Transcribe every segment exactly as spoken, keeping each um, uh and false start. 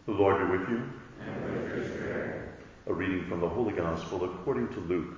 The Lord be with you. And with your spirit. A reading from the Holy Gospel according to Luke.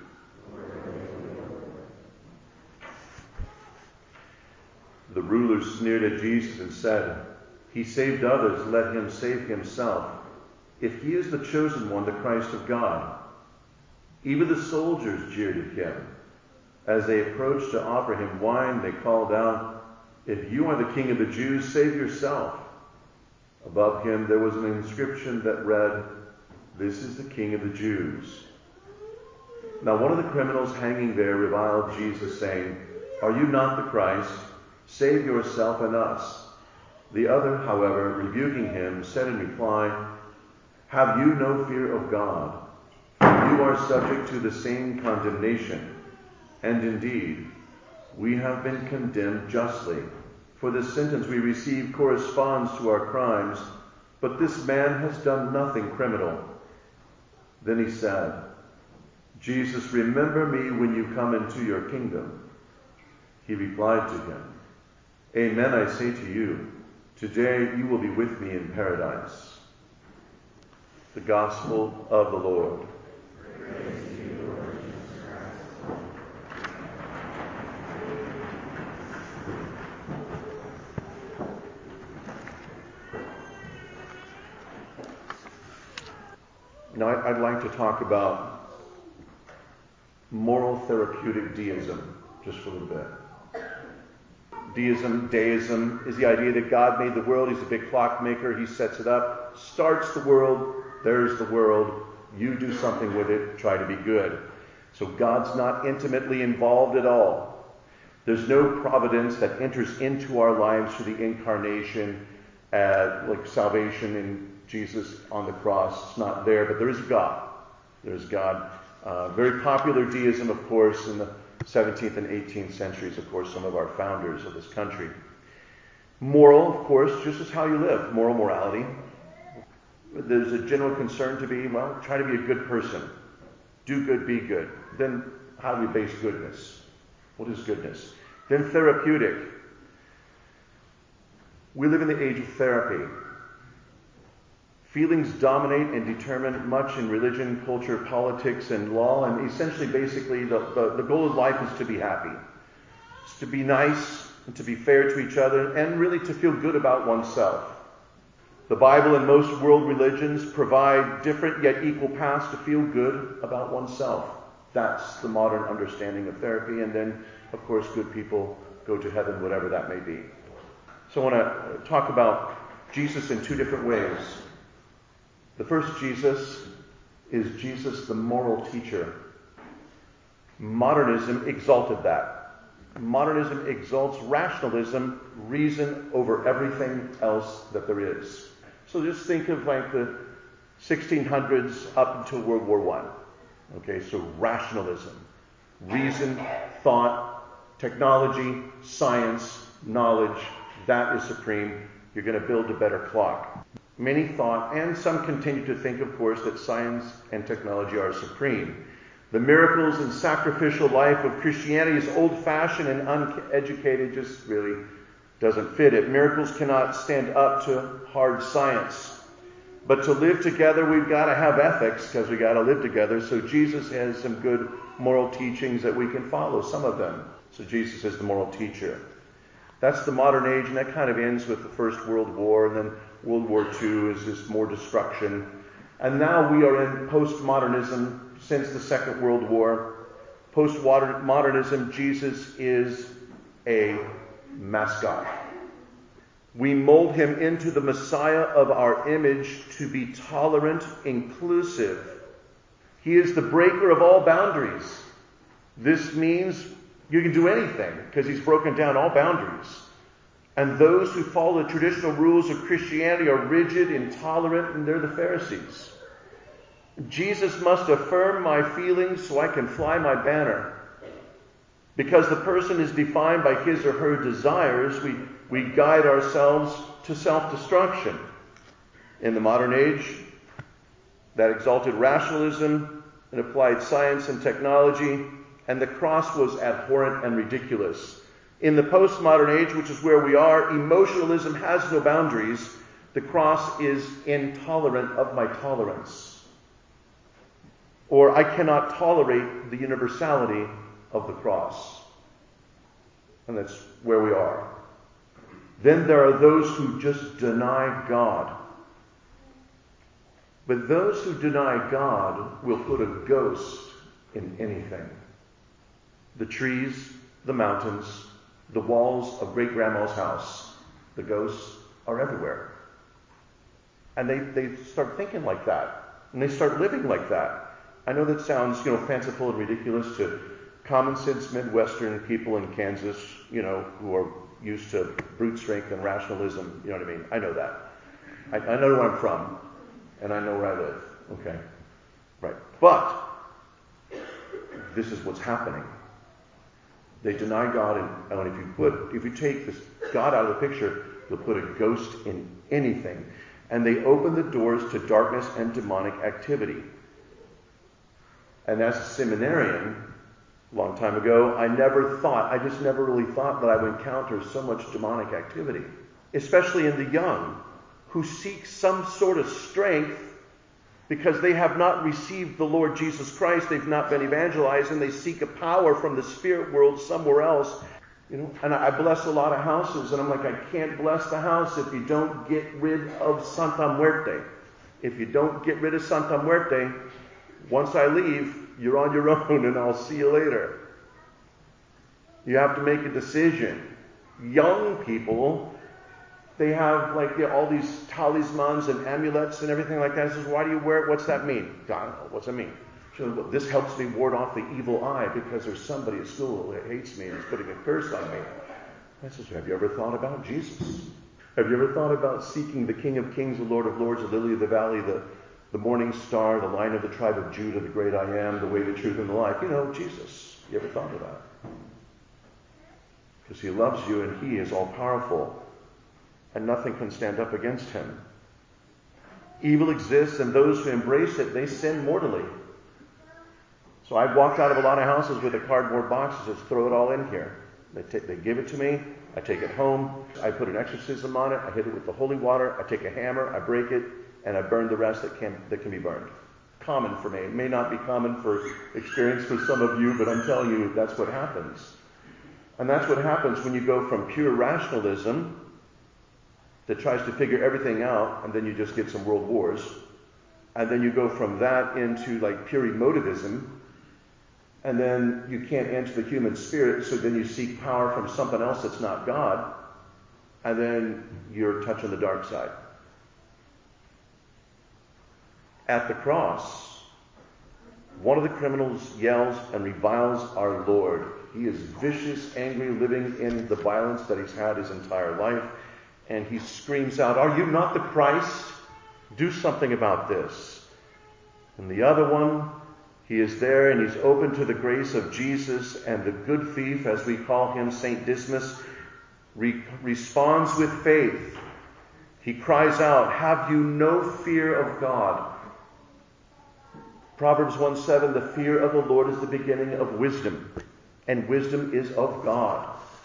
The rulers sneered at Jesus and said, "He saved others, let him save himself, if he is the chosen one, the Christ of God." Even the soldiers jeered at him. As they approached to offer him wine, they called out, "If you are the King of the Jews, save yourself." Above him there was an inscription that read, "This is the King of the Jews." Now one of the criminals hanging there reviled Jesus, saying, "Are you not the Christ? Save yourself and us." The other, however, rebuking him, said in reply, "Have you no fear of God? For you are subject to the same condemnation. And indeed, we have been condemned justly, for the sentence we receive corresponds to our crimes, but this man has done nothing criminal." Then he said, "Jesus, remember me when you come into your kingdom." He replied to him, "Amen, I say to you, today you will be with me in paradise." The Gospel of the Lord. Praise to you, Lord Jesus Christ. Now, I'd like to talk about moral therapeutic deism just for a little bit. Deism, deism, is the idea that God made the world. He's a big clockmaker. He sets it up, starts the world. There's the world. You do something with it. Try to be good. So God's not intimately involved at all. There's no providence that enters into our lives through the incarnation, uh, like salvation in Jesus on the cross. It's not there, but there is God. There's God. Uh, very popular deism, of course, in the seventeenth and eighteenth centuries, of course, some of our founders of this country. Moral, of course, just as how you live. Moral morality. There's a general concern to be, well, try to be a good person. Do good, be good. Then how do we base goodness? What is goodness? Then therapeutic. We live in the age of therapy. Feelings dominate and determine much in religion, culture, politics, and law. And essentially, basically, the, the, the goal of life is to be happy. It's to be nice and to be fair to each other and really to feel good about oneself. The Bible and most world religions provide different yet equal paths to feel good about oneself. That's the modern understanding of therapy. And then, of course, good people go to heaven, whatever that may be. So I want to talk about Jesus in two different ways. The first Jesus is Jesus, the moral teacher. Modernism exalted that. Modernism exalts rationalism, reason over everything else that there is. So just think of like the sixteen hundreds up until World War One. Okay, so rationalism, reason, thought, technology, science, knowledge, that is supreme. You're going to build a better clock. Many thought, and some continue to think, of course, that science and technology are supreme. The miracles and sacrificial life of Christianity is old-fashioned and uneducated, just really doesn't fit it. Miracles cannot stand up to hard science. But to live together, we've got to have ethics, because we've got to live together. So Jesus has some good moral teachings that we can follow, some of them. So Jesus is the moral teacher. That's the modern age, and that kind of ends with the First World War, and then World War Two is just more destruction. And now we are in postmodernism since the Second World War. Postmodernism, Jesus is a mascot. We mold him into the Messiah of our image to be tolerant, inclusive. He is the breaker of all boundaries. This means you can do anything because he's broken down all boundaries. And those who follow the traditional rules of Christianity are rigid, intolerant, and they're the Pharisees. Jesus must affirm my feelings so I can fly my banner. Because the person is defined by his or her desires, we, we guide ourselves to self-destruction. In the modern age, that exalted rationalism and applied science and technology, and the cross was abhorrent and ridiculous. In the postmodern age, which is where we are, emotionalism has no boundaries. The cross is intolerant of my tolerance. Or I cannot tolerate the universality of the cross. And that's where we are. Then there are those who just deny God. But those who deny God will put a ghost in anything. The trees, the mountains, the walls of great-grandma's house, the ghosts are everywhere. And they, they start thinking like that. And they start living like that. I know that sounds, you know, fanciful and ridiculous to common sense Midwestern people in Kansas, you know, who are used to brute strength and rationalism. You know what I mean? I know that. I, I know where I'm from. And I know where I live. Okay. Right. But this is what's happening. They deny God, and, and if you put, if you take this God out of the picture, you'll put a ghost in anything. And they open the doors to darkness and demonic activity. And as a seminarian, a long time ago, I never thought, I just never really thought that I would encounter so much demonic activity, especially in the young, who seek some sort of strength because they have not received the Lord Jesus Christ, they've not been evangelized, and they seek a power from the spirit world somewhere else. You know, and I bless a lot of houses, and I'm like, I can't bless the house if you don't get rid of Santa Muerte. If you don't get rid of Santa Muerte, once I leave, you're on your own, and I'll see you later. You have to make a decision. Young people, they have like you know, all these talismans and amulets and everything like that. I says, why do you wear it? What's that mean? I don't know. What's that mean? She says, well, this helps me ward off the evil eye because there's somebody at school that hates me and is putting a curse on me. I says, have you ever thought about Jesus? Have you ever thought about seeking the King of Kings, the Lord of Lords, the Lily of the Valley, the, the morning star, the Lion of the tribe of Judah, the great I am, the way, the truth, and the life? You know, Jesus. You ever thought of that? Because he loves you and he is all powerful. And nothing can stand up against him. Evil exists, and those who embrace it, they sin mortally. So I've walked out of a lot of houses with a cardboard box that says, throw it all in here. They, take, they give it to me. I take it home. I put an exorcism on it. I hit it with the holy water. I take a hammer. I break it. And I burn the rest that can, that can be burned. Common for me. It may not be common for experience for some of you, but I'm telling you, that's what happens. And that's what happens when you go from pure rationalism that tries to figure everything out, and then you just get some world wars. And then you go from that into like pure emotivism, and then you can't enter the human spirit, so then you seek power from something else that's not God, and then you're touching the dark side. At the cross, one of the criminals yells and reviles our Lord. He is vicious, angry, living in the violence that he's had his entire life. And he screams out, are you not the Christ? Do something about this. And the other one, he is there and he's open to the grace of Jesus, and the good thief, as we call him, Saint Dismas, re- responds with faith. He cries out, have you no fear of God? Proverbs one seven, the fear of the Lord is the beginning of wisdom, and wisdom is of God.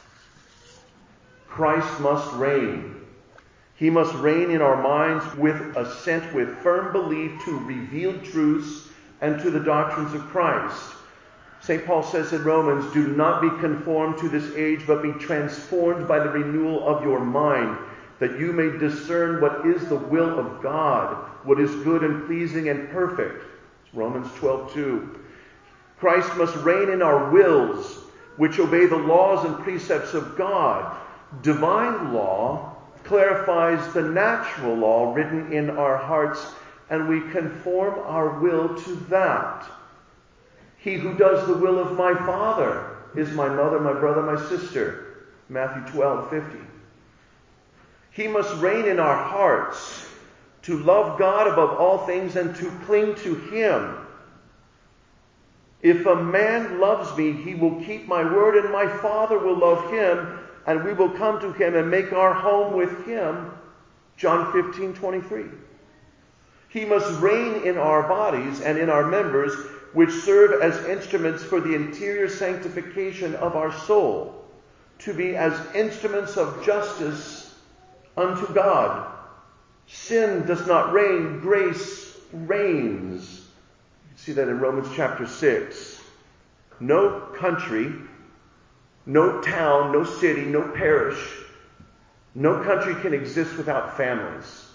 Christ must reign. He must reign in our minds with assent, with firm belief to revealed truths and to the doctrines of Christ. Saint Paul says in Romans, do not be conformed to this age, but be transformed by the renewal of your mind, that you may discern what is the will of God, what is good and pleasing and perfect. It's Romans twelve two. Christ must reign in our wills, which obey the laws and precepts of God. Divine law clarifies the natural law written in our hearts, and we conform our will to that. He who does the will of my Father is my mother, my brother, my sister. Matthew twelve fifty. He must reign in our hearts to love God above all things and to cling to him. If a man loves me, he will keep my word, and my Father will love him, and we will come to him and make our home with him. John fifteen twenty-three. He must reign in our bodies and in our members, which serve as instruments for the interior sanctification of our soul, to be as instruments of justice unto God. Sin does not reign, grace reigns. You see that in Romans chapter six. No country, no town, no city, no parish, no country can exist without families.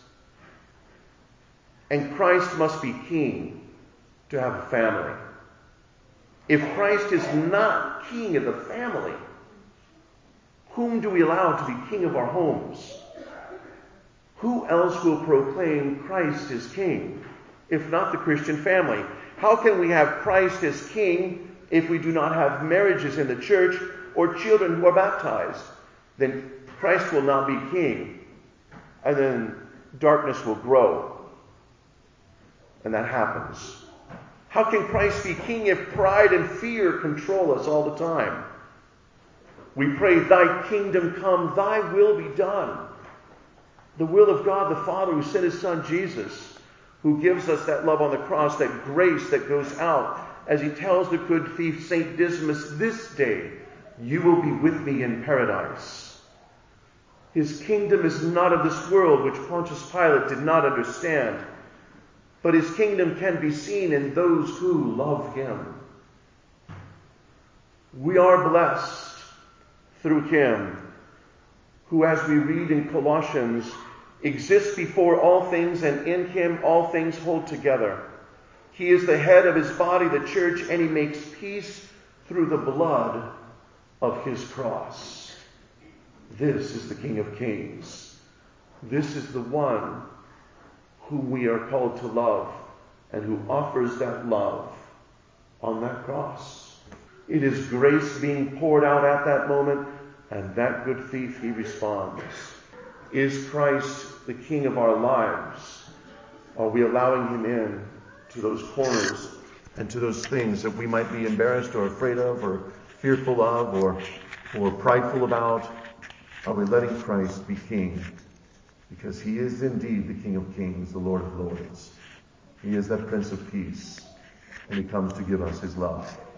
And Christ must be king to have a family. If Christ is not king of the family, whom do we allow to be king of our homes? Who else will proclaim Christ as king, if not the Christian family? How can we have Christ as king if we do not have marriages in the church or children who are baptized? Then Christ will not be king, and then darkness will grow. And that happens. How can Christ be king if pride and fear control us all the time? We pray, thy kingdom come, thy will be done. The will of God the Father, who sent his Son Jesus, who gives us that love on the cross, that grace that goes out, as he tells the good thief, Saint Dismas, this day you will be with me in paradise. His kingdom is not of this world, which Pontius Pilate did not understand. But his kingdom can be seen in those who love him. We are blessed through him, who, as we read in Colossians, exists before all things, and in him all things hold together. He is the head of his body, the church, and he makes peace through the blood of his cross. This is the King of Kings. This is the one whom we are called to love, and who offers that love on that cross. It is grace being poured out at that moment, and that good thief, he responds. Is Christ the King of our lives? Are we allowing him in to those corners and to those things that we might be embarrassed or afraid of or fearful of or, or prideful about? Are we letting Christ be King? Because he is indeed the King of Kings, the Lord of Lords. He is that Prince of Peace, and he comes to give us his love.